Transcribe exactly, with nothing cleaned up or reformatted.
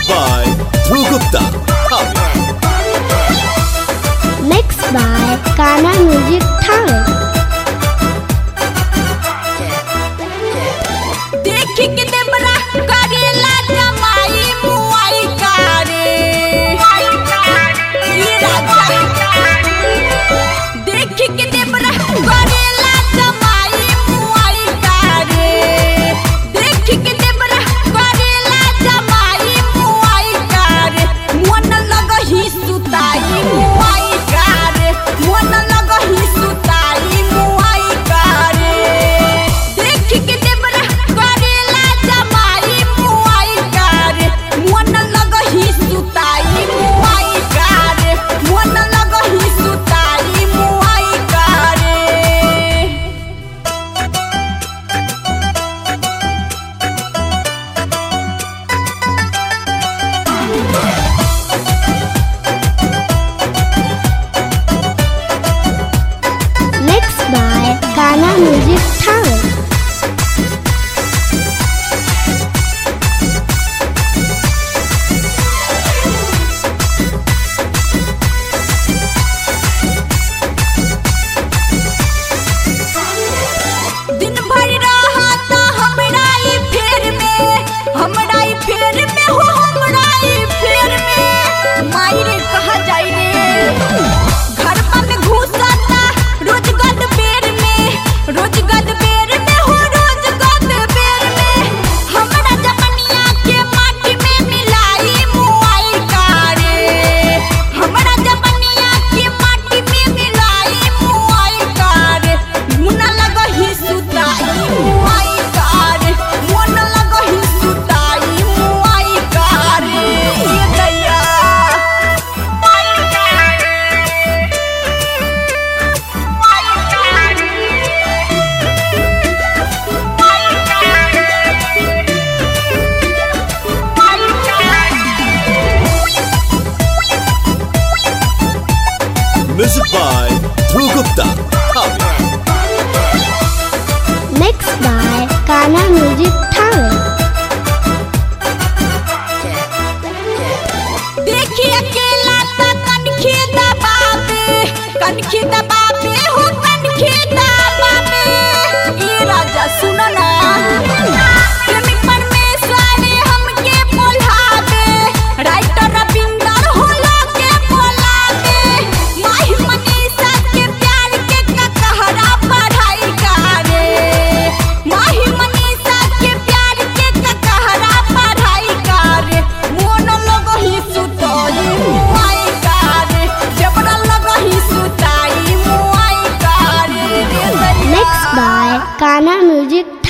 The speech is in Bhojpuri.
by Dhruv Gupta. Mixed by Kana Music Talent. देखी के देवरा करेला जमाई मुआई करे ये राजा देखी के देवरा करेला जमाई मुआई करे देखी के देवरा करेला जमाई मुआई करे मन लगही सुताई मुआई करे मन लगही सुताई मुआई करे देखी के देवरा करेला जमाई मुआई करे मन लगही सुताई मुआई करे मन लगही सुताई मुआई करे Mixed by Kana Music Talent. दिन भर रहा था हमरा ई फेर में हमरा ई फेर में हो हमरा ई फेर में माई रे कहा जाई रे घर में घुसा था रोज गद बेर में रोज गद बेर में हो रोज गद बेर में हमरा जमनिया के माटी में मिलाई मुआई करे हमरा जमनिया के माटी में मिलाई मुआई करे मुना लगही सुताई मुआई करे मन लगही सुताई मुआई करे ये दैया मुआई करे मुआई करे मुआई करे मुआई करे Music by Dhruv Gupta. Mixed by Kana Music Talent. देखी अकेला त कनखी दबावे कनखी दबावे हो कनखी दबावे ई राजा सुन ना प्रेमी परमेश्वर हमके बोलावे राइटर रविंदर होला के बोलावे माही मनीषा के प्यार के ककहरा पढ़ाई करे माही मनीषा के प्यार के ककहरा पढ़ाई करे मोन लगही सुताई मुआई करे जबरा लगही सुताई मुआई करे Mixed by Kana Music